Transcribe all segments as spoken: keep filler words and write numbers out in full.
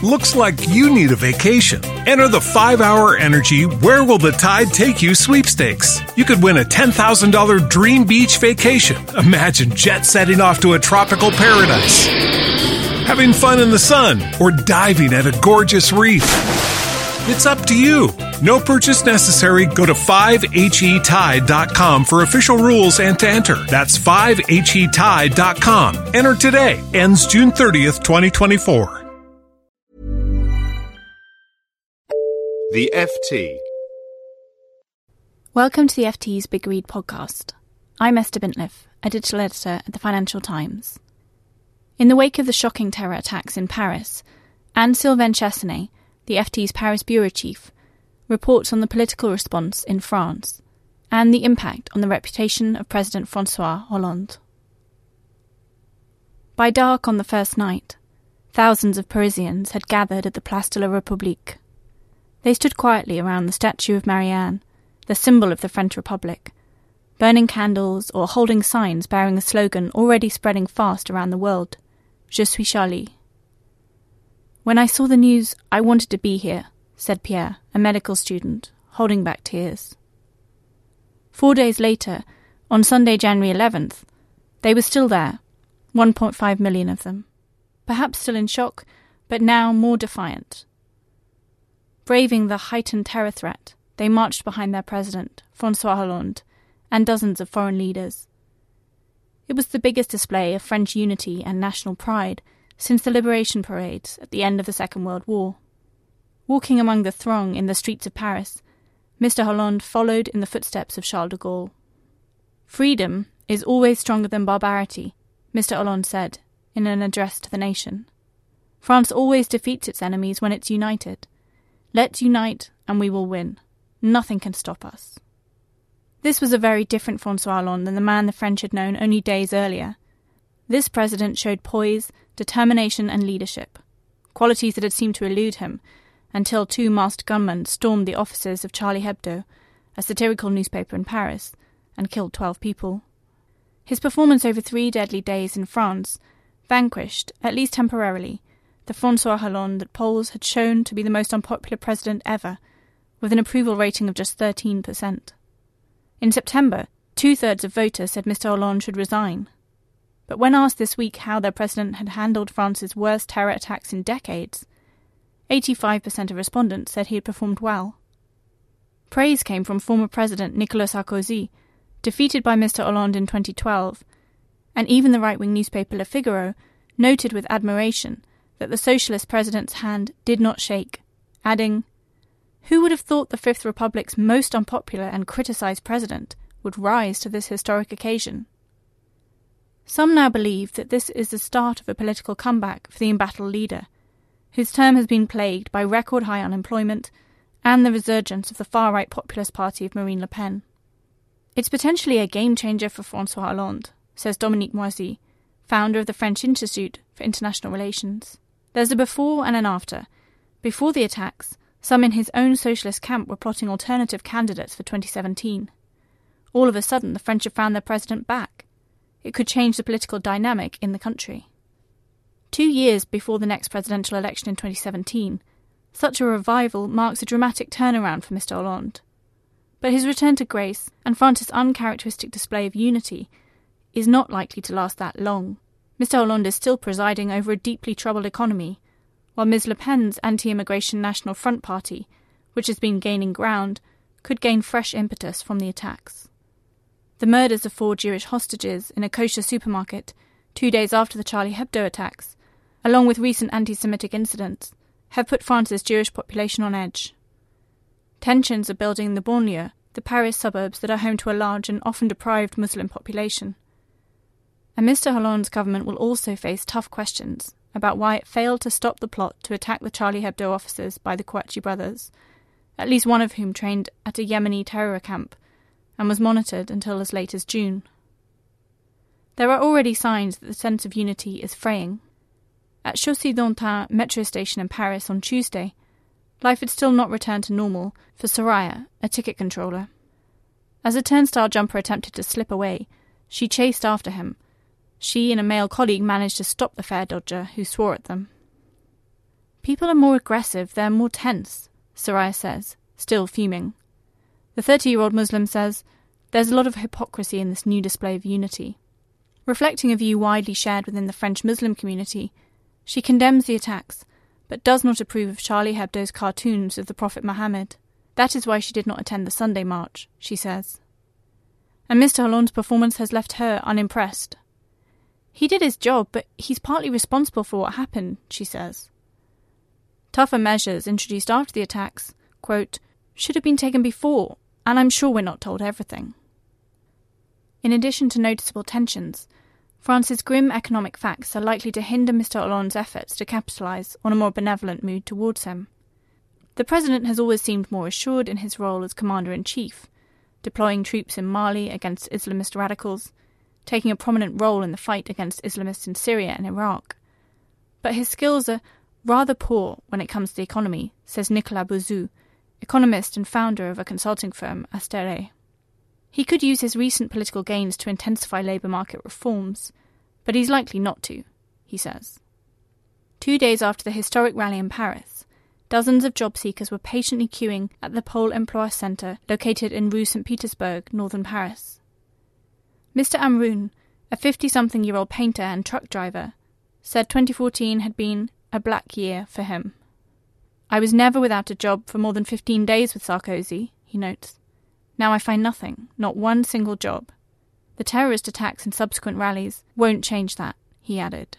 Looks like you need a vacation. Enter the five hour Energy Where Will the Tide Take You sweepstakes. You could win a ten thousand dollars dream beach vacation. Imagine jet setting off to a tropical paradise, having fun in the sun, or diving at a gorgeous reef. It's up to you. No purchase necessary. Go to five H E tide dot com for official rules and to enter. That's five H E tide dot com. Enter today. Ends June thirtieth, twenty twenty-four. The F T. Welcome to the F T's Big Read podcast. I'm Esther Bintliff, a digital editor at the Financial Times. In the wake of the shocking terror attacks in Paris, Anne-Sylvaine Chessenay, the F T's Paris bureau chief, reports on the political response in France and the impact on the reputation of President François Hollande. By dark on the first night, thousands of Parisians had gathered at the Place de la République. They stood quietly around the statue of Marianne, the symbol of the French Republic, burning candles or holding signs bearing a slogan already spreading fast around the world, Je suis Charlie. When I saw the news, I wanted to be here, said Pierre, a medical student, holding back tears. Four days later, on Sunday, January eleventh, they were still there, one point five million of them. Perhaps still in shock, but now more defiant. Braving the heightened terror threat, they marched behind their president, François Hollande, and dozens of foreign leaders. It was the biggest display of French unity and national pride since the liberation parades at the end of the Second World War. Walking among the throng in the streets of Paris, Mister Hollande followed in the footsteps of Charles de Gaulle. Freedom is always stronger than barbarity, Mister Hollande said in an address to the nation. France always defeats its enemies when it's united. Let's unite and we will win. Nothing can stop us. This was a very different François Hollande than the man the French had known only days earlier. This president showed poise, determination and leadership, qualities that had seemed to elude him until two masked gunmen stormed the offices of Charlie Hebdo, a satirical newspaper in Paris, and killed twelve people. His performance over three deadly days in France vanquished, at least temporarily, the François Hollande that polls had shown to be the most unpopular president ever, with an approval rating of just thirteen percent. In September, two-thirds of voters said Mister Hollande should resign. But when asked this week how their president had handled France's worst terror attacks in decades, eighty-five percent of respondents said he had performed well. Praise came from former President Nicolas Sarkozy, defeated by Mister Hollande in twenty twelve, and even the right-wing newspaper Le Figaro noted with admiration that the socialist president's hand did not shake, adding, "Who would have thought the Fifth Republic's most unpopular and criticised president would rise to this historic occasion?" Some now believe that this is the start of a political comeback for the embattled leader, whose term has been plagued by record-high unemployment and the resurgence of the far-right populist party of Marine Le Pen. It's potentially a game-changer for François Hollande, says Dominique Moisy, founder of the French Institute for International Relations. There's a before and an after. Before the attacks, some in his own socialist camp were plotting alternative candidates for twenty seventeen. All of a sudden, the French have found their president back. It could change the political dynamic in the country. Two years before the next presidential election in twenty seventeen, such a revival marks a dramatic turnaround for Mister Hollande. But his return to grace and France's uncharacteristic display of unity is not likely to last that long. Mister Hollande is still presiding over a deeply troubled economy, while Miz Le Pen's anti-immigration National Front Party, which has been gaining ground, could gain fresh impetus from the attacks. The murders of four Jewish hostages in a kosher supermarket two days after the Charlie Hebdo attacks, along with recent anti-Semitic incidents, have put France's Jewish population on edge. Tensions are building in the banlieue, the Paris suburbs that are home to a large and often deprived Muslim population. And Mister Hollande's government will also face tough questions about why it failed to stop the plot to attack the Charlie Hebdo officers by the Kouachi brothers, at least one of whom trained at a Yemeni terror camp and was monitored until as late as June. There are already signs that the sense of unity is fraying. At Chaussée-d'Antin metro station in Paris on Tuesday, life had still not returned to normal for Soraya, a ticket controller. As a turnstile jumper attempted to slip away, she chased after him. She and a male colleague managed to stop the fare dodger, who swore at them. People are more aggressive, they're more tense, Soraya says, still fuming. The thirty-year-old Muslim says, there's a lot of hypocrisy in this new display of unity. Reflecting a view widely shared within the French Muslim community, she condemns the attacks, but does not approve of Charlie Hebdo's cartoons of the Prophet Muhammad. That is why she did not attend the Sunday march, she says. And Mister Hollande's performance has left her unimpressed. He did his job, but he's partly responsible for what happened, she says. Tougher measures introduced after the attacks, quote, should have been taken before, and I'm sure we're not told everything. In addition to noticeable tensions, France's grim economic facts are likely to hinder Mister Hollande's efforts to capitalise on a more benevolent mood towards him. The president has always seemed more assured in his role as commander-in-chief, deploying troops in Mali against Islamist radicals, taking a prominent role in the fight against Islamists in Syria and Iraq. But his skills are rather poor when it comes to the economy, says Nicolas Bouzou, economist and founder of a consulting firm, Astere. He could use his recent political gains to intensify labour market reforms, but he's likely not to, he says. Two days after the historic rally in Paris, dozens of job seekers were patiently queuing at the Pôle Emploi Centre located in Rue Saint Petersburg, northern Paris. Mister Amroun, a fifty-something-year-old painter and truck driver, said twenty fourteen had been a black year for him. I was never without a job for more than fifteen days with Sarkozy, he notes. Now I find nothing, not one single job. The terrorist attacks and subsequent rallies won't change that, he added.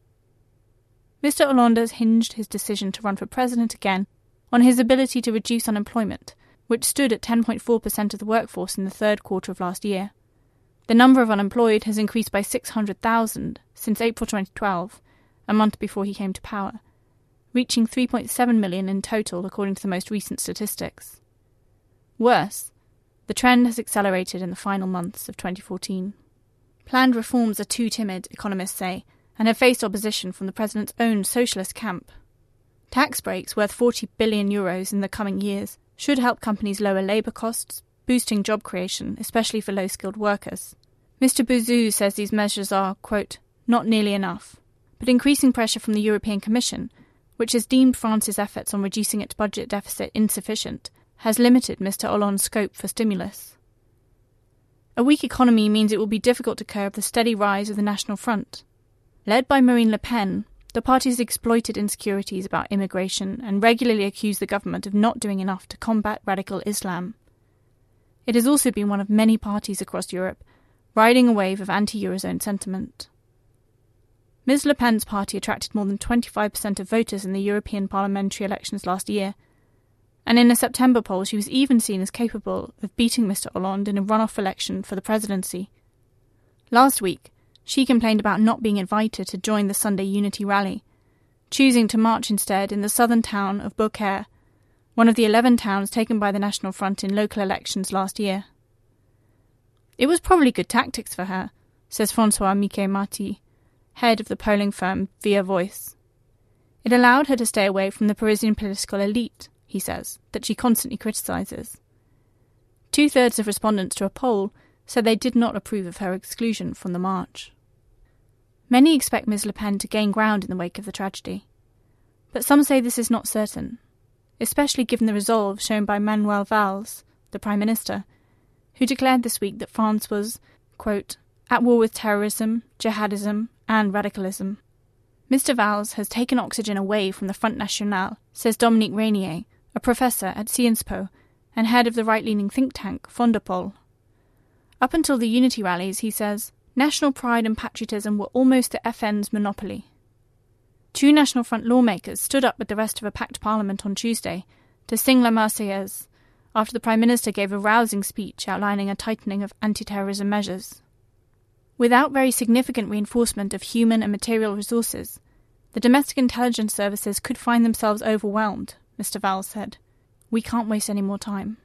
Mister Hollande has hinged his decision to run for president again on his ability to reduce unemployment, which stood at ten point four percent of the workforce in the third quarter of last year. The number of unemployed has increased by six hundred thousand since April twenty twelve, a month before he came to power, reaching three point seven million in total according to the most recent statistics. Worse, the trend has accelerated in the final months of twenty fourteen. Planned reforms are too timid, economists say, and have faced opposition from the president's own socialist camp. Tax breaks worth forty billion euros in the coming years should help companies lower labour costs, boosting job creation, especially for low-skilled workers. Mister Bouzou says these measures are, quote, not nearly enough, but increasing pressure from the European Commission, which has deemed France's efforts on reducing its budget deficit insufficient, has limited Mister Hollande's scope for stimulus. A weak economy means it will be difficult to curb the steady rise of the National Front. Led by Marine Le Pen, the party has exploited insecurities about immigration and regularly accused the government of not doing enough to combat radical Islam. It has also been one of many parties across Europe riding a wave of anti-Eurozone sentiment. Miz Le Pen's party attracted more than twenty-five percent of voters in the European parliamentary elections last year, and in a September poll she was even seen as capable of beating Mister Hollande in a runoff election for the presidency. Last week, she complained about not being invited to join the Sunday Unity rally, choosing to march instead in the southern town of Beaucaire, one of the eleven towns taken by the National Front in local elections last year. It was probably good tactics for her, says François Miquet-Marty, head of the polling firm Via Voice. It allowed her to stay away from the Parisian political elite, he says, that she constantly criticises. Two-thirds of respondents to a poll said they did not approve of her exclusion from the march. Many expect Miz Le Pen to gain ground in the wake of the tragedy, but some say this is not certain, especially given the resolve shown by Manuel Valls, the Prime Minister, who declared this week that France was, quote, at war with terrorism, jihadism, and radicalism. Mister Valls has taken oxygen away from the Front National, says Dominique Régnier, a professor at Sciences Po and head of the right-leaning think tank Fondapol. Up until the Unity rallies, he says, national pride and patriotism were almost the F N's monopoly. Two National Front lawmakers stood up with the rest of a packed parliament on Tuesday to sing La Marseillaise after the Prime Minister gave a rousing speech outlining a tightening of anti-terrorism measures. Without very significant reinforcement of human and material resources, the domestic intelligence services could find themselves overwhelmed, Mister Valls said. We can't waste any more time.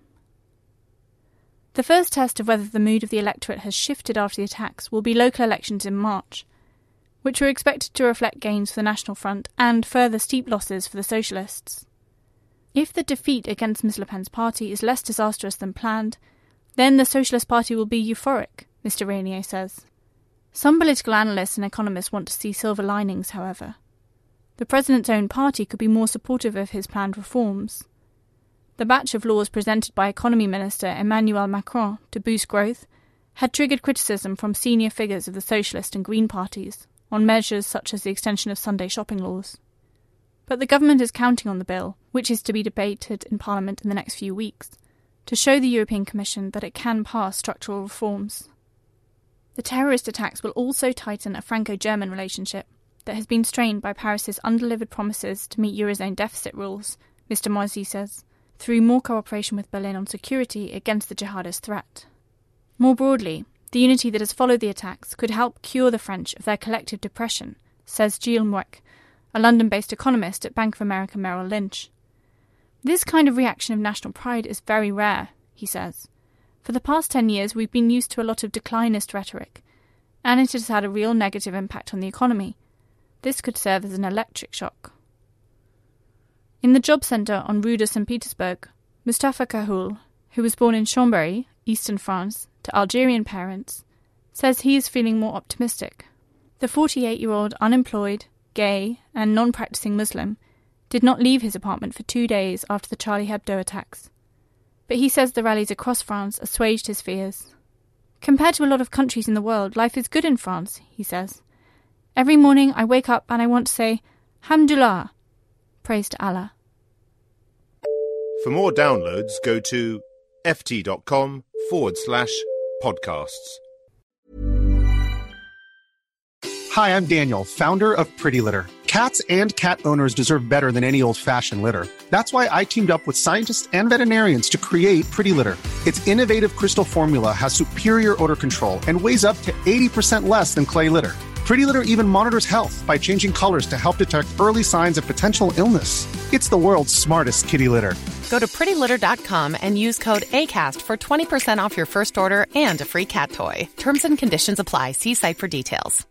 The first test of whether the mood of the electorate has shifted after the attacks will be local elections in March, which are expected to reflect gains for the National Front and further steep losses for the Socialists. If the defeat against Miz Le Pen's party is less disastrous than planned, then the Socialist Party will be euphoric, Mister Régnier says. Some political analysts and economists want to see silver linings, however. the president's own party could be more supportive of his planned reforms. The batch of laws presented by Economy Minister Emmanuel Macron to boost growth had triggered criticism from senior figures of the Socialist and Green parties on measures such as the extension of Sunday shopping laws. But the government is counting on the bill, which is to be debated in Parliament in the next few weeks, to show the European Commission that it can pass structural reforms. The terrorist attacks will also tighten a Franco-German relationship that has been strained by Paris's undelivered promises to meet Eurozone deficit rules, Mister Mosy says, through more cooperation with Berlin on security against the jihadist threat. More broadly, the unity that has followed the attacks could help cure the French of their collective depression, says Gilles Mouek, a London-based economist at Bank of America Merrill Lynch. This kind of reaction of national pride is very rare, he says. For the past ten years we've been used to a lot of declinist rhetoric, and it has had a real negative impact on the economy. This could serve as an electric shock. In the job centre on Rue de Saint Petersburg, Mustafa Kahoul, who was born in Chambéry, eastern France, to Algerian parents, says he is feeling more optimistic. The forty-eight-year-old unemployed, gay, and non-practising Muslim did not leave his apartment for two days after the Charlie Hebdo attacks. But he says the rallies across France assuaged his fears. Compared to a lot of countries in the world, life is good in France, he says. Every morning I wake up and I want to say, Hamdulillah, praise to Allah. For more downloads, go to ft.com forward slash podcasts. Hi, I'm Daniel, founder of Pretty Litter. Cats and cat owners deserve better than any old-fashioned litter. That's why I teamed up with scientists and veterinarians to create Pretty Litter. Its innovative crystal formula has superior odor control and weighs up to eighty percent less than clay litter. Pretty Litter even monitors health by changing colors to help detect early signs of potential illness. It's the world's smartest kitty litter. Go to pretty litter dot com and use code ACAST for twenty percent off your first order and a free cat toy. Terms and conditions apply. See site for details.